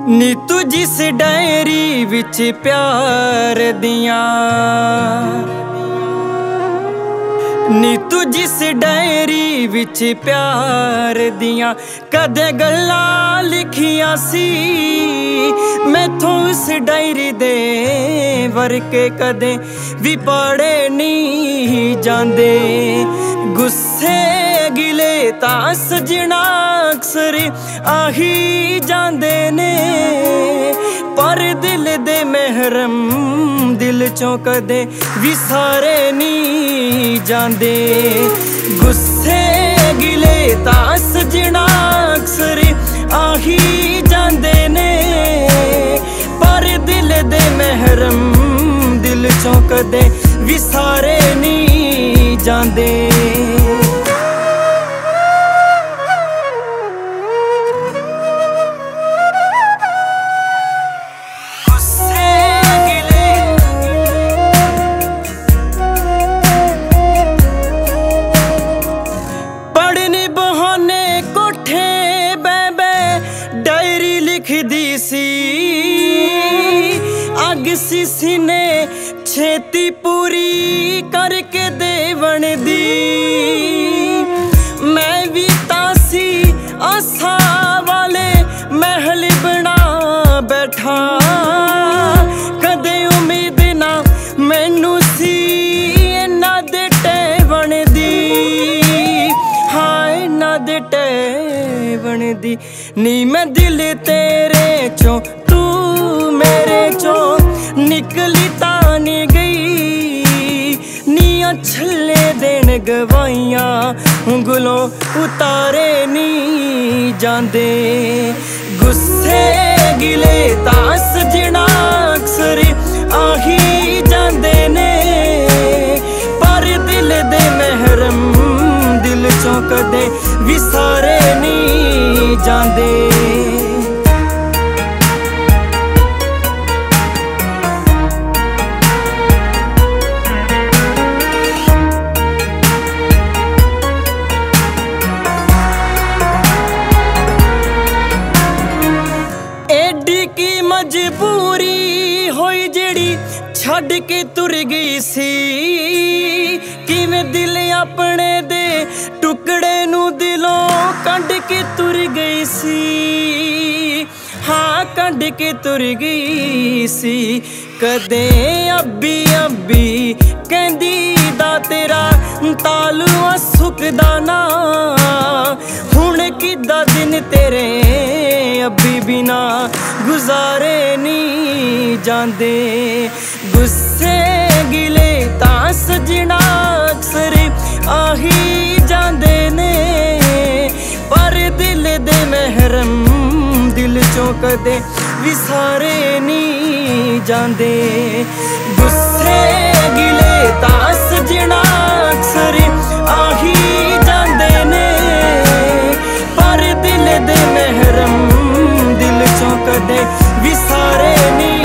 ਨੀ ਤੂੰ ਜਿਸ ਡਾਇਰੀ ਵਿੱਚ ਪਿਆਰ ਦੀਆਂ, ਨੀ ਤੂੰ ਜਿਸ ਡਾਇਰੀ ਵਿੱਚ ਪਿਆਰ ਦੀਆਂ ਕਦੇ ਗੱਲਾਂ ਲਿਖੀਆਂ ਸੀ, ਮੈਥੋਂ ਉਸ ਡਾਇਰੀ ਦੇ ਵਰਕੇ ਕਦੇ ਵੀ ਪੜ੍ਹੇ ਨਹੀਂ ਜਾਂਦੇ। ਗੁੱਸੇ ਗਿਲੇ ਤਾਂ ਸਜਣਾ ਅਕਸਰ ਆਹੀ ਜਾਂਦੇ ਨੇ, ਪਰ ਦਿਲ ਦੇ ਮਹਿਰਮ ਦਿਲ ਚੋਂ ਕਦੇ ਵਿਸਾਰੇ ਨਹੀਂ ਜਾਂਦੇ। ਗੁੱਸੇ ਗਿਲੇ ਤਾਂ ਸਜਣਾ ਅਕਸਰ ਆਹੀ ਜਾਂਦੇ ਨੇ, ਪਰ ਦਿਲ ਦੇ ਮਹਿਰਮ ਦਿਲ ਚੋਂ ਕਦੇ ਵਿਸਾਰੇ ਨਹੀਂ ਜਾਂਦੇ। ਲਿਖਦੀ ਸੀ ਅੱਗ ਸੀ ਸੀਨੇ ਛੇਤੀ ਪੂਰੀ ਕਰਕੇ ਦੇਵਣ ਦੀ। ਮੈਂ ਵੀ ਤਾਂ ਸੀ ਆਸਾਂ ਵਾਲੇ ਮਹਿਲ ਬਣਾ ਬੈਠਾ, ਕਦੇ ਉਮੀਦ ਨਾ ਮੈਨੂੰ ਸੀ ਇਹਨਾਂ ਦੇ ਟੇਵਣ ਦੀ। ਹਾਂ ਇਹਨਾਂ ਦੇ ਟੇਵਣ ਦੀ। ਨੀ ਮੈਂ ਦਿਲ ਤੇਰੇ ਚੋਂ ਤੂੰ ਮੇਰੇ ਚੋਂ ਨਿਕਲੀ ਤਾਂ ਨੀ ਗਈ, ਨੀਆਂ ਛੱਲੇ ਦੇਣ ਗਵਾਈਆਂ ਉਂਗਲੋਂ ਉਤਾਰੇ ਨੀ ਜਾਂਦੇ। ਗੁੱਸੇ ਗਿਲੇ ਤਾਂ ਸਜਣਾ ਅਕਸਰ ਆਹੀ ਜਾਂਦੇ ਨੇ, ਪਰ ਦਿਲ ਦੇ ਮਹਿਰਮ ਦਿਲ ਚੋਂ ਕਦੇ ਵਿਸਾਰੇ ਨਹੀਂ ਜਾਂਦੇ। ਐਡੀ ਕੀ ਮਜਬੂਰੀ ਹੋਈ ਜਿਹੜੀ ਛੱਡ ਕੇ ਤੁਰ ਗਈ ਸੀ, ਕਿਵੇਂ ਦਿਲ ਆਪਣੇ ਦੇ ਟੁਕੜੇ ਨੂੰ ਦਿਲੋਂ ਕੱਢ ਕੇ ਤੁਰ ਗਈ ਸੀ। ਹਾਂ ਕੱਢ ਕੇ ਤੁਰ ਗਈ ਸੀ। ਕਦੇ ਅੱਬੀ ਅੱਬੀ ਕਹਿੰਦੀ ਦਾ ਤੇਰਾ ਤਾਲੂਆ ਸੁੱਕਦਾ ਨਾ, ਹੁਣ ਕਿੱਦਾਂ ਦਿਨ ਤੇਰੇ ਅੱਬੀ ਬਿਨਾ ਗੁਜ਼ਾਰੇ ਨਹੀਂ ਜਾਂਦੇ। ਗੁੱਸੇ ਗਿਲੇ ਤਾਂ ਸਜਣਾ ਅਕਸਰ ਆਹੀ ਜਾਂਦੇ ਨੇ, ਪਰ ਦਿਲ ਦੇ ਮਹਿਰਮ ਦਿਲ ਚੋਂ ਕਦੇ ਵਿਸਾਰੇ ਨਹੀਂ ਜਾਂਦੇ। ਗੁੱਸੇ ਗਿਲੇ ਤਾਂ ਸਜਣਾ ਅਕਸਰ ਆਹੀ ਜਾਂਦੇ ਨੇ, ਪਰ ਦਿਲ ਦੇ ਮਹਿਰਮ ਦਿਲ ਚੋਂ ਕਦੇ ਵਿਸਾਰੇ ਨਹੀਂ